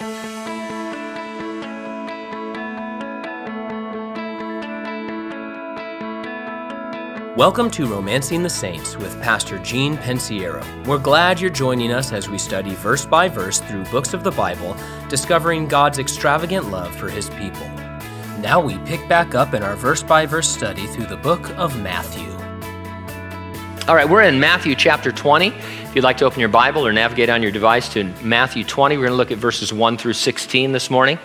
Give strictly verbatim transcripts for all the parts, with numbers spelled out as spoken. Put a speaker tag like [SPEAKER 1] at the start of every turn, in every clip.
[SPEAKER 1] Welcome to Romancing the Saints with Pastor Gene Pensiero. We're glad you're joining us as we study verse by verse through books of the Bible, discovering God's extravagant love for His people. Now we pick back up in our verse by verse study through the book of Matthew.
[SPEAKER 2] All right, we're in Matthew chapter twenty. If you'd like to open your Bible or navigate on your device to Matthew twenty, we're going to look at verses one through sixteen this morning.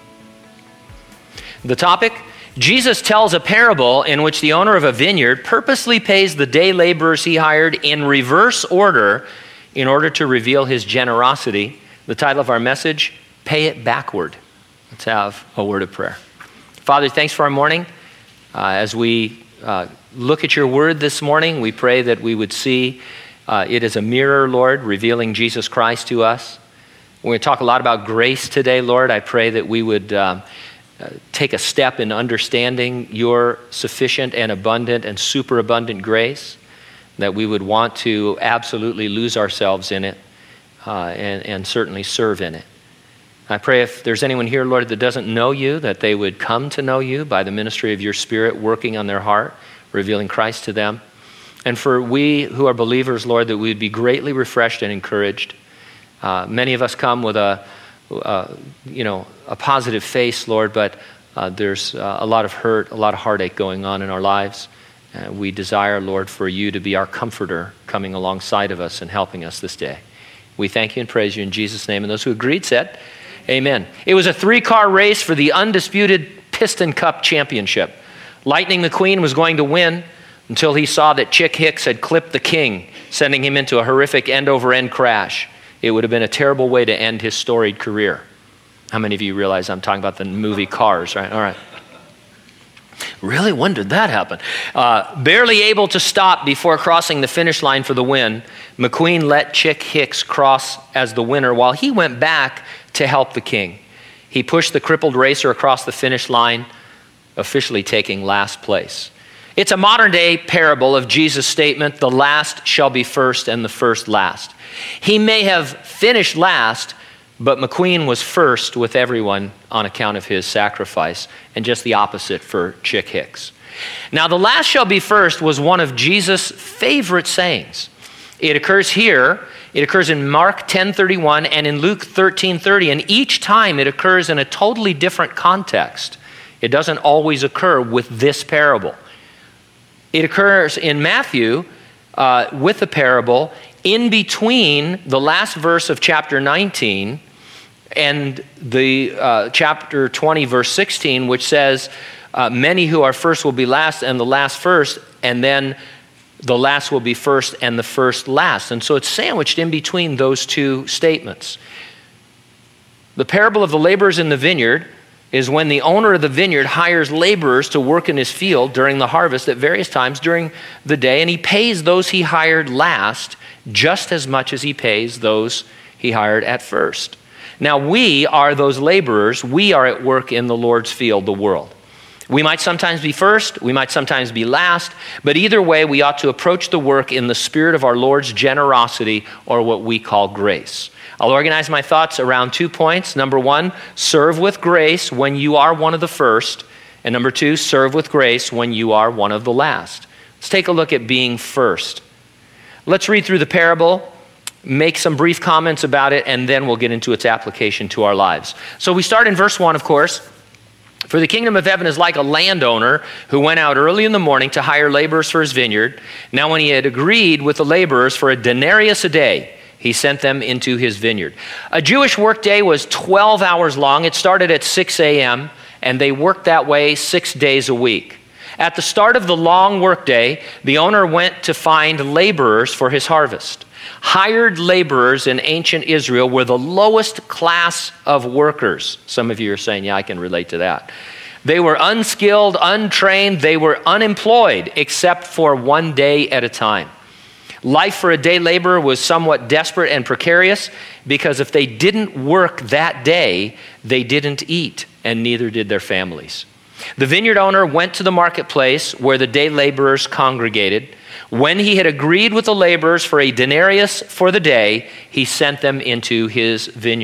[SPEAKER 2] The topic: Jesus tells a parable in which the owner of a vineyard purposely pays the day laborers he hired in reverse order in order to reveal his generosity. The title of our message: Pay It Backward. Let's have a word of prayer. Father, thanks for our morning. Uh, as we uh, look at your word this morning, we pray that we would see uh, it as a mirror, Lord, revealing Jesus Christ to us. We're going to talk a lot about grace today, Lord. I pray that we would um, uh, take a step in understanding your sufficient and abundant and superabundant grace, that we would want to absolutely lose ourselves in it uh, and, and certainly serve in it. I pray if there's anyone here, Lord, that doesn't know you, that they would come to know you by the ministry of your Spirit working on their heart, revealing Christ to them. And for we who are believers, Lord, that we would be greatly refreshed and encouraged. Uh, many of us come with a, uh, you know, a positive face, Lord, but uh, there's uh, a lot of hurt, a lot of heartache going on in our lives. Uh, we desire, Lord, for you to be our comforter, coming alongside of us and helping us this day. We thank you and praise you in Jesus' name. And those who agreed said, amen. It was a three-car race for the undisputed Piston Cup Championship. Lightning McQueen was going to win until he saw that Chick Hicks had clipped the king, sending him into a horrific end-over-end crash. It would have been a terrible way to end his storied career. How many of you realize I'm talking about the movie Cars, right? All right. Really? When did that happen? Uh, barely able to stop before crossing the finish line for the win, McQueen let Chick Hicks cross as the winner while he went back to help the king. He pushed the crippled racer across the finish line, officially taking last place. It's a modern-day parable of Jesus' statement, the last shall be first and the first last. He may have finished last, but McQueen was first with everyone on account of his sacrifice, and just the opposite for Chick Hicks. Now, the last shall be first was one of Jesus' favorite sayings. It occurs here, it occurs in Mark ten thirty-one and in Luke thirteen thirty, and each time it occurs in a totally different context. It doesn't always occur with this parable. It occurs in Matthew uh, with the parable in between the last verse of chapter nineteen and the uh, chapter twenty, verse sixteen, which says, uh, many who are first will be last and the last first, and then the last will be first and the first last. And so it's sandwiched in between those two statements. The parable of the laborers in the vineyard is when the owner of the vineyard hires laborers to work in his field during the harvest at various times during the day, and he pays those he hired last just as much as he pays those he hired at first. Now, we are those laborers. We are at work in the Lord's field, the world. We might sometimes be first, we might sometimes be last, but either way, we ought to approach the work in the spirit of our Lord's generosity, or what we call grace. I'll organize my thoughts around two points. Number one, serve with grace when you are one of the first. And number two, serve with grace when you are one of the last. Let's take a look at being first. Let's read through the parable, make some brief comments about it, and then we'll get into its application to our lives. So we start in verse one, of course. For the kingdom of heaven is like a landowner who went out early in the morning to hire laborers for his vineyard. Now when he had agreed with the laborers for a denarius a day, he sent them into his vineyard. A Jewish workday was twelve hours long. It started at six a.m., and they worked that way six days a week. At the start of the long workday, the owner went to find laborers for his harvest. Hired laborers in ancient Israel were the lowest class of workers. Some of you are saying, yeah, I can relate to that. They were unskilled, untrained, they were unemployed, except for one day at a time. Life for a day laborer was somewhat desperate and precarious, because if they didn't work that day, they didn't eat, and neither did their families. The vineyard owner went to the marketplace where the day laborers congregated. When he had agreed with the laborers for a denarius for the day, he sent them into his vineyard.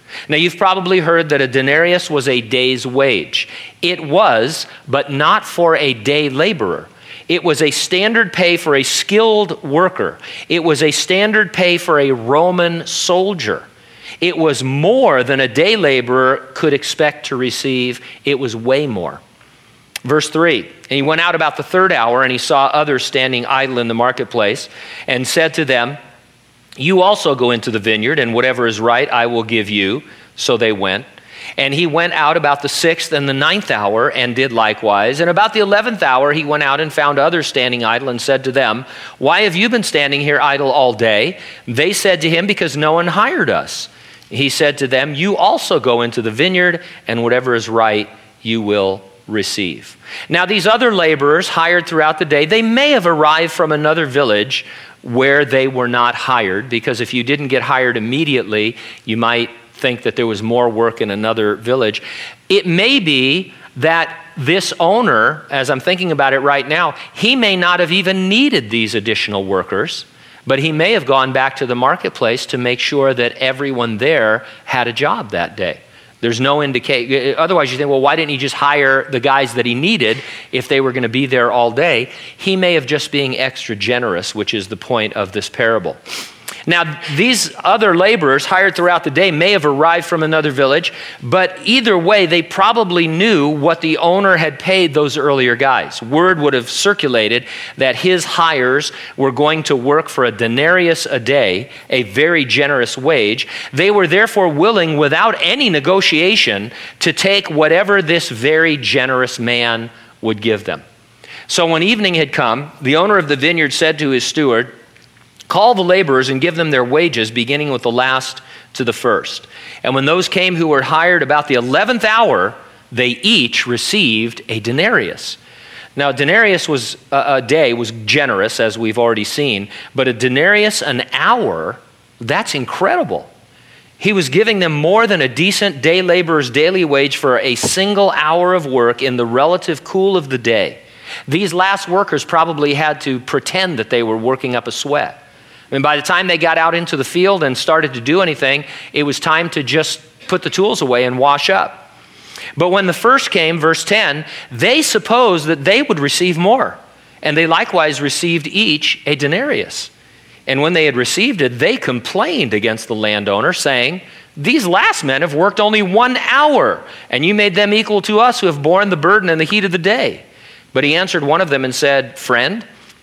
[SPEAKER 2] Now, you've probably heard that a denarius was a day's wage. It was, but not for a day laborer. It was a standard pay for a skilled worker. It was a standard pay for a Roman soldier. It was more than a day laborer could expect to receive. It was way more. Verse three, and he went out about the third hour, and he saw others standing idle in the marketplace, and said to them, you also go into the vineyard, and whatever is right I will give you. So they went. And he went out about the sixth and the ninth hour and did likewise. And about the eleventh hour he went out and found others standing idle and said to them, why have you been standing here idle all day? They said to him, because no one hired us. He said to them, you also go into the vineyard, and whatever is right you will receive. Now these other laborers hired throughout the day, they may have arrived from another village where they were not hired, because if you didn't get hired immediately, you might think that there was more work in another village. It may be that this owner, as I'm thinking about it right now, he may not have even needed these additional workers, but he may have gone back to the marketplace to make sure that everyone there had a job that day. There's no indication. Otherwise, you think, well, why didn't he just hire the guys that he needed if they were going to be there all day? He may have just been extra generous, which is the point of this parable. Now, these other laborers hired throughout the day may have arrived from another village, but either way, they probably knew what the owner had paid those earlier guys. Word would have circulated that his hires were going to work for a denarius a day, a very generous wage. They were therefore willing, without any negotiation, to take whatever this very generous man would give them. So when evening had come, the owner of the vineyard said to his steward, call the laborers and give them their wages, beginning with the last to the first. And when those came who were hired about the eleventh hour, they each received a denarius. Now, a denarius was a, a day was generous, as we've already seen, but a denarius an hour, that's incredible. He was giving them more than a decent day laborer's daily wage for a single hour of work in the relative cool of the day. These last workers probably had to pretend that they were working up a sweat. I mean, by the time they got out into the field and started to do anything, it was time to just put the tools away and wash up. But when the first came, verse ten, they supposed that they would receive more, and they likewise received each a denarius. And when they had received it, they complained against the landowner, saying, these last men have worked only one hour, and you made them equal to us who have borne the burden and the heat of the day. But he answered one of them and said, friend,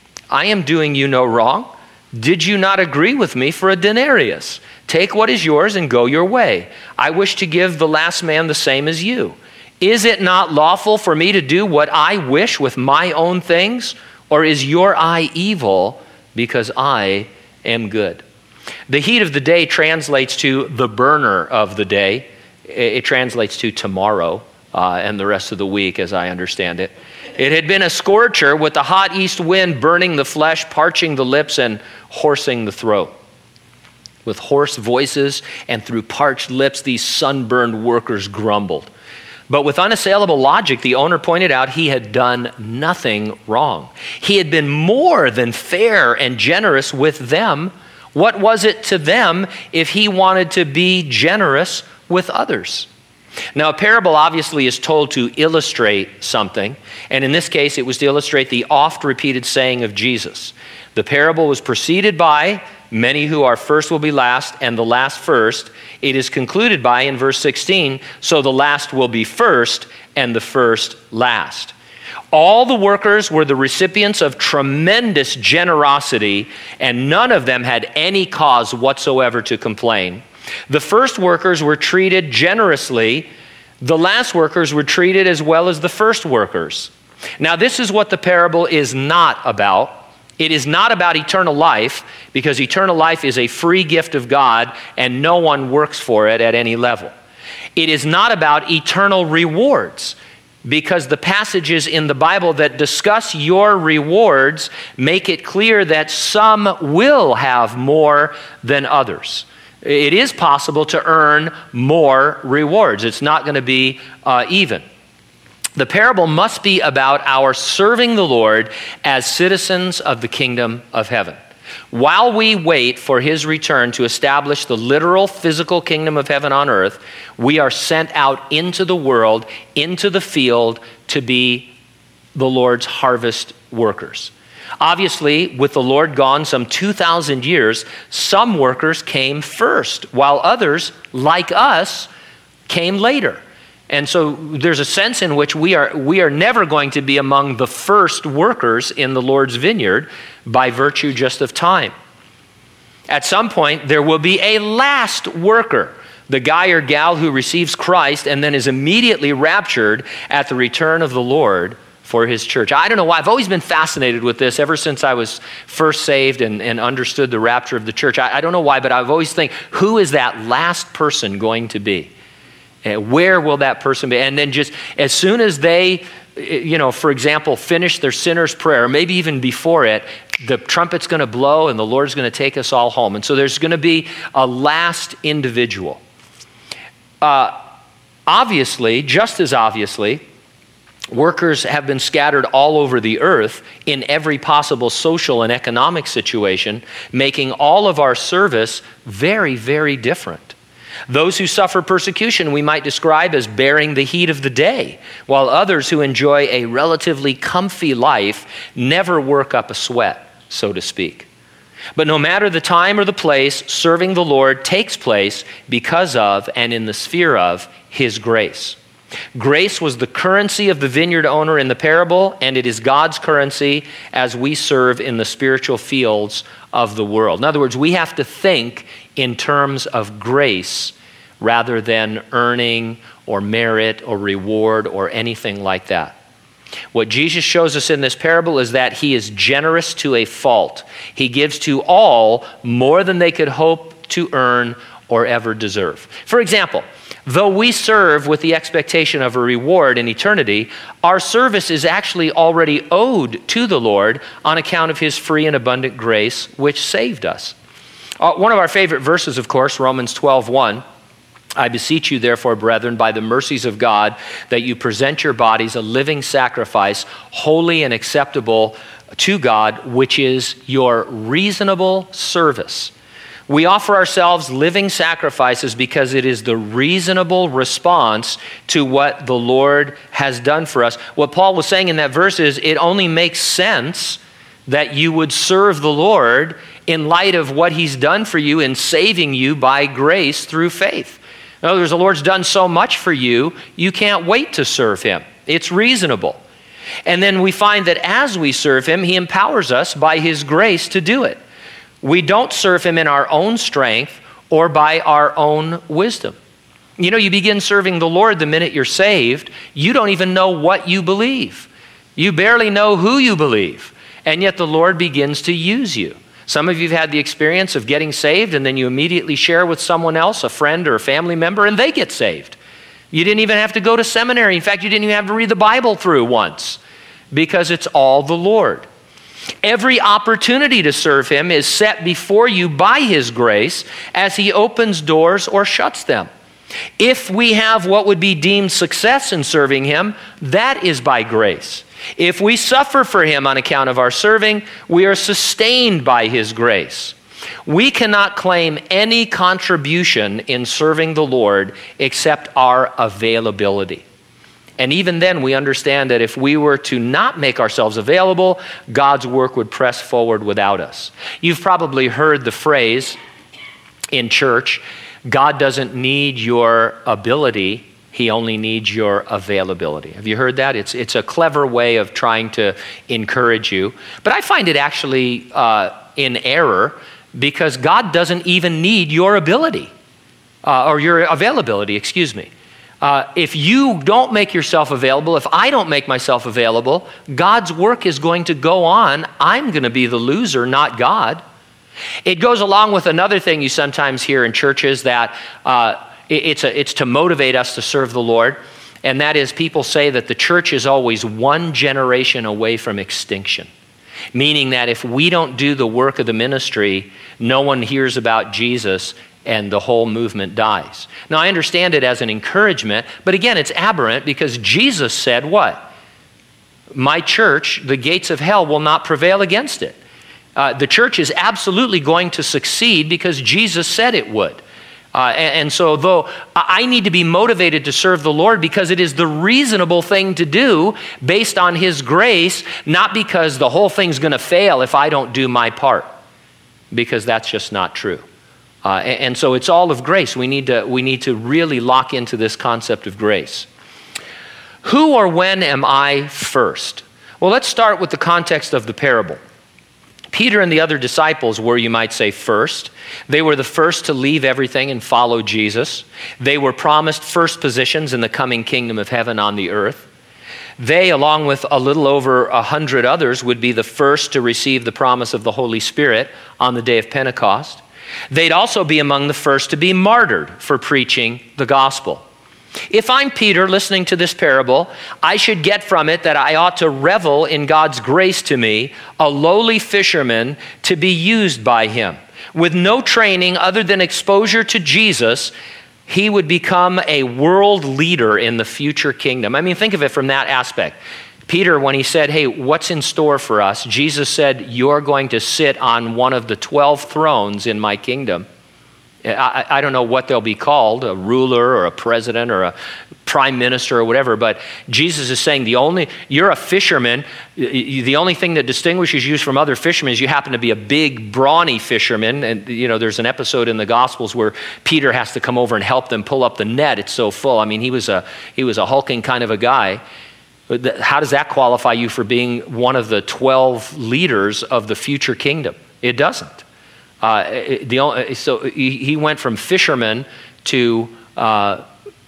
[SPEAKER 2] I am doing you no wrong. Did you not agree with me for a denarius? Take what is yours and go your way. I wish to give the last man the same as you. Is it not lawful for me to do what I wish with my own things? Or is your eye evil because I am good? The heat of the day translates to the burner of the day. It translates to tomorrow uh, and the rest of the week, as I understand it. It had been a scorcher with the hot east wind burning the flesh, parching the lips, and hoarsing the throat. With hoarse voices and through parched lips, these sunburned workers grumbled. But with unassailable logic, the owner pointed out he had done nothing wrong. He had been more than fair and generous with them. What was it to them if he wanted to be generous with others? Now, a parable obviously is told to illustrate something, and in this case, it was to illustrate the oft-repeated saying of Jesus. The parable was preceded by, many who are first will be last, and the last first. It is concluded by, in verse sixteen, so the last will be first, and the first last. All the workers were the recipients of tremendous generosity, and none of them had any cause whatsoever to complain. The first workers were treated generously. The last workers were treated as well as the first workers. Now, this is what the parable is not about. It is not about eternal life, because eternal life is a free gift of God and no one works for it at any level. It is not about eternal rewards, because the passages in the Bible that discuss your rewards make it clear that some will have more than others. It is possible to earn more rewards. It's not going to be uh, even. The parable must be about our serving the Lord as citizens of the kingdom of heaven. While we wait for his return to establish the literal physical kingdom of heaven on earth, we are sent out into the world, into the field, to be the Lord's harvest workers. Obviously, with the Lord gone some two thousand years, some workers came first, while others, like us, came later. And so there's a sense in which we are we are never going to be among the first workers in the Lord's vineyard by virtue just of time. At some point, there will be a last worker, the guy or gal who receives Christ and then is immediately raptured at the return of the Lord for his church. I don't know why. I've always been fascinated with this ever since I was first saved and, and understood the rapture of the church. I, I don't know why, but I've always think, who is that last person going to be? And where will that person be? And then just as soon as they, you know, for example, finish their sinner's prayer, maybe even before it, the trumpet's going to blow and the Lord's going to take us all home. And so there's going to be a last individual. Uh, obviously, just as obviously, workers have been scattered all over the earth in every possible social and economic situation, making all of our service very, very different. Those who suffer persecution we might describe as bearing the heat of the day, while others who enjoy a relatively comfy life never work up a sweat, so to speak. But no matter the time or the place, serving the Lord takes place because of and in the sphere of his grace. Grace was the currency of the vineyard owner in the parable, and it is God's currency as we serve in the spiritual fields of the world. In other words, we have to think in terms of grace rather than earning or merit or reward or anything like that. What Jesus shows us in this parable is that he is generous to a fault. He gives to all more than they could hope to earn or ever deserve. For example, though we serve with the expectation of a reward in eternity, our service is actually already owed to the Lord on account of his free and abundant grace, which saved us. Uh, one of our favorite verses, of course, Romans twelve one. I beseech you, therefore, brethren, by the mercies of God, that you present your bodies a living sacrifice, holy and acceptable to God, which is your reasonable service. We offer ourselves living sacrifices because it is the reasonable response to what the Lord has done for us. What Paul was saying in that verse is it only makes sense that you would serve the Lord in light of what he's done for you in saving you by grace through faith. In other words, the Lord's done so much for you, you can't wait to serve him. It's reasonable. And then we find that as we serve him, he empowers us by his grace to do it. We don't serve him in our own strength or by our own wisdom. You know, you begin serving the Lord the minute you're saved, you don't even know what you believe. You barely know who you believe, and yet the Lord begins to use you. Some of you have had the experience of getting saved and then you immediately share with someone else, a friend or a family member, and they get saved. You didn't even have to go to seminary. In fact, you didn't even have to read the Bible through once because it's all the Lord. Every opportunity to serve him is set before you by his grace as he opens doors or shuts them. If we have what would be deemed success in serving him, that is by grace. If we suffer for him on account of our serving, we are sustained by his grace. We cannot claim any contribution in serving the Lord except our availability. And even then, we understand that if we were to not make ourselves available, God's work would press forward without us. You've probably heard the phrase in church, God doesn't need your ability, he only needs your availability. Have you heard that? It's, it's a clever way of trying to encourage you. But I find it actually uh, in error because God doesn't even need your ability uh, or your availability, excuse me. Uh, if you don't make yourself available, if I don't make myself available, God's work is going to go on. I'm going to be the loser, not God. It goes along with another thing you sometimes hear in churches that uh, it's, a, it's to motivate us to serve the Lord, and that is people say that the church is always one generation away from extinction, meaning that if we don't do the work of the ministry, no one hears about Jesus and the whole movement dies. Now, I understand it as an encouragement, but again, it's aberrant because Jesus said what? My church, the gates of hell will not prevail against it. Uh, the church is absolutely going to succeed because Jesus said it would. Uh, and, and so though I need to be motivated to serve the Lord because it is the reasonable thing to do based on his grace, not because the whole thing's going to fail if I don't do my part, because that's just not true. Uh, and, and so it's all of grace. We need to, we need to really lock into this concept of grace. Who or when am I first? Well, let's start with the context of the parable. Peter and the other disciples were, you might say, first. They were the first to leave everything and follow Jesus. They were promised first positions in the coming kingdom of heaven on the earth. They, along with a little over a hundred others, would be the first to receive the promise of the Holy Spirit on the day of Pentecost. They'd also be among the first to be martyred for preaching the gospel. If I'm Peter listening to this parable, I should get from it that I ought to revel in God's grace to me, a lowly fisherman, to be used by him. With no training other than exposure to Jesus, he would become a world leader in the future kingdom. I mean, think of it from that aspect. Peter, when he said, hey, what's in store for us? Jesus said, you're going to sit on one of the twelve thrones in my kingdom. I, I don't know what they'll be called, a ruler or a president or a prime minister or whatever, but Jesus is saying the only, you're a fisherman, the only thing that distinguishes you from other fishermen is you happen to be a big, brawny fisherman. And, you know, there's an episode in the Gospels where Peter has to come over and help them pull up the net. It's so full. I mean, he was a, he was a hulking kind of a guy. How does that qualify you for being one of the twelve leaders of the future kingdom? It doesn't. Uh, the, so he, he went from fisherman to uh,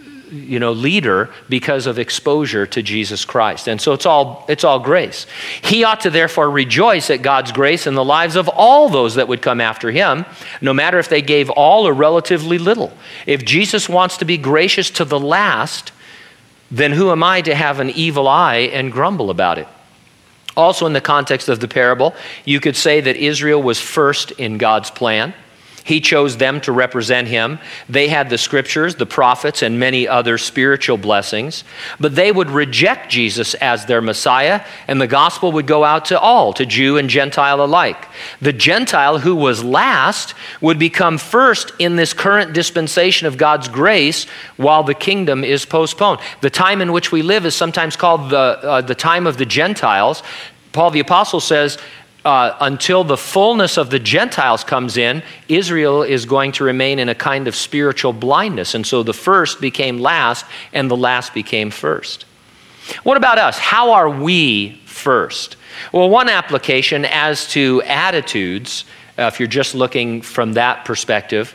[SPEAKER 2] you know leader because of exposure to Jesus Christ, and so it's all it's all grace. He ought to therefore rejoice at God's grace in the lives of all those that would come after him, no matter if they gave all or relatively little. If Jesus wants to be gracious to the last, then who am I to have an evil eye and grumble about it? Also, in the context of the parable, you could say that Israel was first in God's plan. He chose them to represent him. They had the scriptures, the prophets, and many other spiritual blessings. But they would reject Jesus as their Messiah, and the gospel would go out to all, to Jew and Gentile alike. The Gentile who was last would become first in this current dispensation of God's grace while the kingdom is postponed. The time in which we live is sometimes called the, uh, the time of the Gentiles. Paul the Apostle says, Uh, until the fullness of the Gentiles comes in, Israel is going to remain in a kind of spiritual blindness. And so the first became last, and the last became first. What about us? How are we first? Well, one application as to attitudes, uh, if you're just looking from that perspective,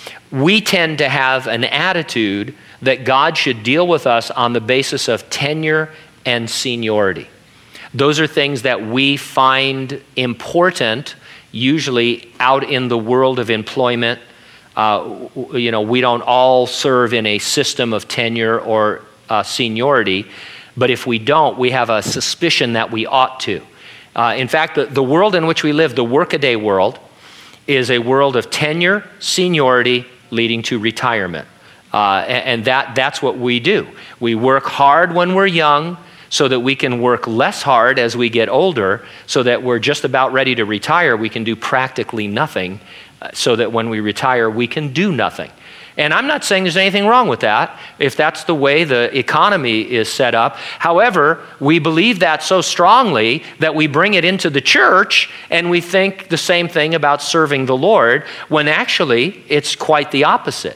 [SPEAKER 2] we tend to have an attitude that God should deal with us on the basis of tenure and seniority. Those are things that we find important, usually out in the world of employment. Uh, you know, we don't all serve in a system of tenure or uh, seniority, but if we don't, we have a suspicion that we ought to. Uh, in fact, the, the world in which we live, the workaday world, is a world of tenure, seniority, leading to retirement. Uh, and and that, that's what we do. We work hard when we're young, so that we can work less hard as we get older, so that we're just about ready to retire, we can do practically nothing, uh, so that when we retire, we can do nothing. And I'm not saying there's anything wrong with that, if that's the way the economy is set up. However, we believe that so strongly that we bring it into the church, and we think the same thing about serving the Lord, when actually it's quite the opposite.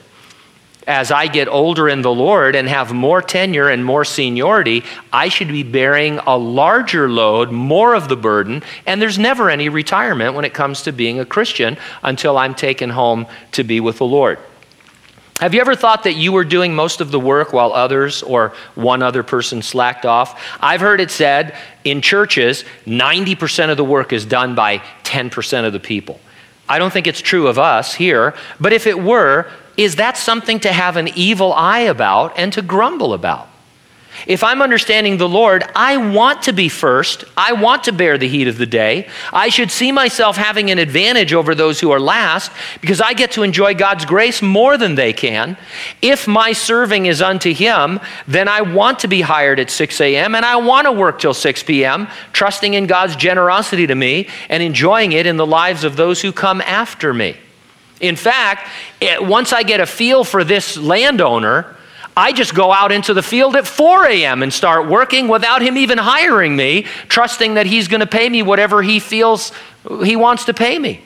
[SPEAKER 2] As I get older in the Lord and have more tenure and more seniority, I should be bearing a larger load, more of the burden, and there's never any retirement when it comes to being a Christian until I'm taken home to be with the Lord. Have you ever thought that you were doing most of the work while others or one other person slacked off? I've heard it said in churches, ninety percent of the work is done by ten percent of the people. I don't think it's true of us here, but if it were, is that something to have an evil eye about and to grumble about? If I'm understanding the Lord, I want to be first. I want to bear the heat of the day. I should see myself having an advantage over those who are last because I get to enjoy God's grace more than they can. If my serving is unto Him, then I want to be hired at six a.m. and I want to work till six p.m., trusting in God's generosity to me and enjoying it in the lives of those who come after me. In fact, it, once I get a feel for this landowner, I just go out into the field at four a.m. and start working without him even hiring me, trusting that he's going to pay me whatever he feels he wants to pay me.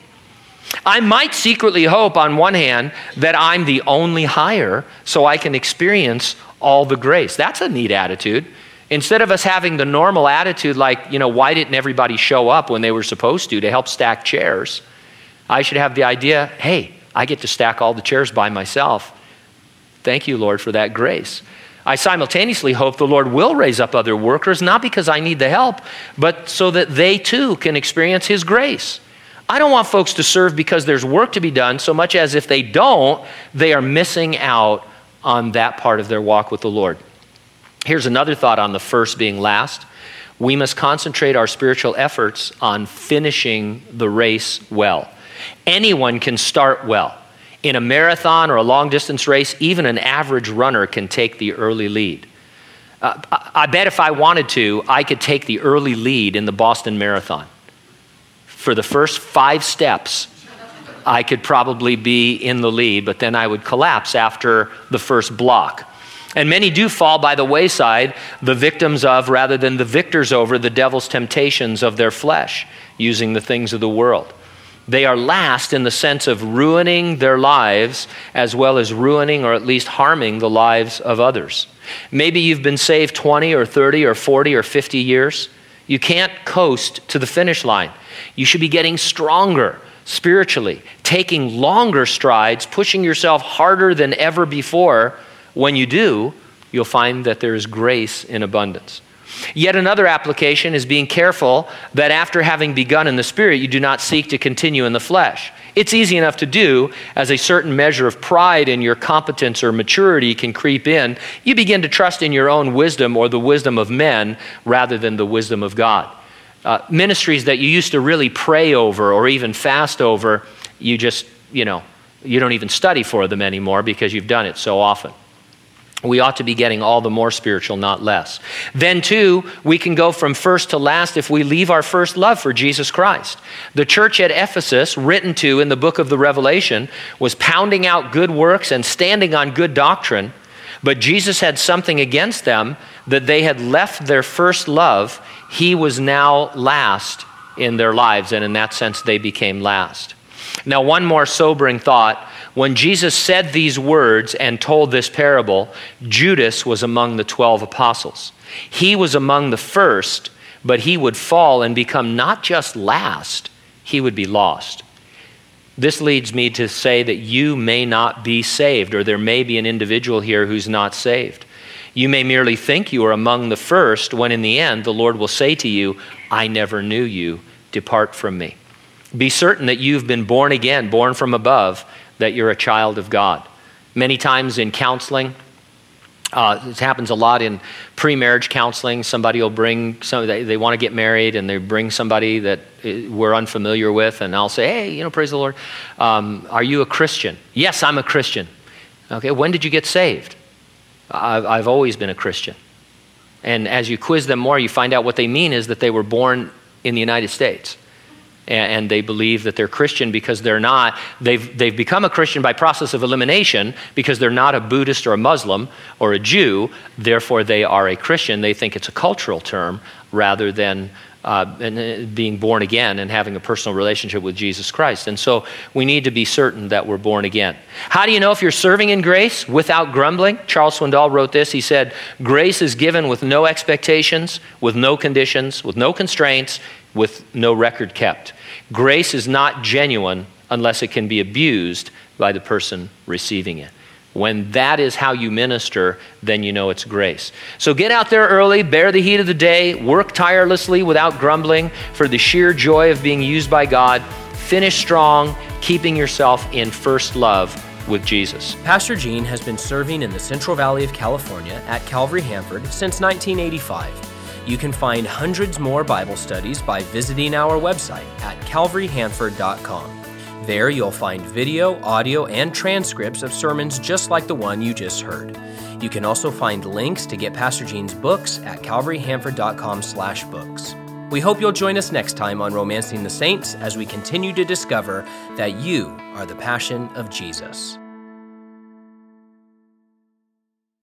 [SPEAKER 2] I might secretly hope on one hand that I'm the only hire so I can experience all the grace. That's a neat attitude. Instead of us having the normal attitude like, you know, why didn't everybody show up when they were supposed to to help stack chairs? I should have the idea, hey, I get to stack all the chairs by myself. Thank you, Lord, for that grace. I simultaneously hope the Lord will raise up other workers, not because I need the help, but so that they too can experience His grace. I don't want folks to serve because there's work to be done so much as if they don't, they are missing out on that part of their walk with the Lord. Here's another thought on the first being last. We must concentrate our spiritual efforts on finishing the race well. Anyone can start well. In a marathon or a long-distance race, even an average runner can take the early lead. Uh, I bet if I wanted to, I could take the early lead in the Boston Marathon. For the first five steps, I could probably be in the lead, but then I would collapse after the first block. And many do fall by the wayside, the victims of, rather than the victors over, the devil's temptations of their flesh, using the things of the world. They are last in the sense of ruining their lives as well as ruining or at least harming the lives of others. Maybe you've been saved twenty or thirty or forty or fifty years. You can't coast to the finish line. You should be getting stronger spiritually, taking longer strides, pushing yourself harder than ever before. When you do, you'll find that there is grace in abundance. Yet another application is being careful that after having begun in the Spirit, you do not seek to continue in the flesh. It's easy enough to do as a certain measure of pride in your competence or maturity can creep in. You begin to trust in your own wisdom or the wisdom of men rather than the wisdom of God. Uh, ministries that you used to really pray over or even fast over, you just, you know, you don't even study for them anymore because you've done it so often. We ought to be getting all the more spiritual, not less. Then too, we can go from first to last if we leave our first love for Jesus Christ. The church at Ephesus, written to in the book of the Revelation, was pounding out good works and standing on good doctrine, but Jesus had something against them that they had left their first love. He was now last in their lives, and in that sense, they became last. Now, one more sobering thought. When Jesus said these words and told this parable, Judas was among the twelve apostles. He was among the first, but he would fall and become not just last, he would be lost. This leads me to say that you may not be saved, or there may be an individual here who's not saved. You may merely think you are among the first, when in the end the Lord will say to you, I never knew you, depart from me. Be certain that you've been born again, born from above, that you're a child of God. Many times in counseling, uh, this happens a lot in pre-marriage counseling. Somebody will bring, some, they, they want to get married and they bring somebody that we're unfamiliar with, and I'll say, hey, you know, praise the Lord. Um, are you a Christian? Yes, I'm a Christian. Okay, when did you get saved? I've, I've always been a Christian. And as you quiz them more, you find out what they mean is that they were born in the United States. And they believe that they're Christian because they're not. They've, they've become a Christian by process of elimination because they're not a Buddhist or a Muslim or a Jew. Therefore, they are a Christian. They think it's a cultural term rather than uh, being born again and having a personal relationship with Jesus Christ. And so we need to be certain that we're born again. How do you know if you're serving in grace without grumbling? Charles Swindoll wrote this. He said, grace is given with no expectations, with no conditions, with no constraints, with no record kept. Grace is not genuine unless it can be abused by the person receiving it. When that is how you minister, then you know it's grace. So get out there early, bear the heat of the day, work tirelessly without grumbling for the sheer joy of being used by God. Finish strong, keeping yourself in first love with Jesus.
[SPEAKER 1] Pastor Gene has been serving in the Central Valley of California at Calvary Hanford since nineteen eighty-five. You can find hundreds more Bible studies by visiting our website at calvary hanford dot com. There you'll find video, audio, and transcripts of sermons just like the one you just heard. You can also find links to get Pastor Gene's books at calvary hanford dot com slash books. We hope you'll join us next time on Romancing the Saints as we continue to discover that you are the passion of Jesus.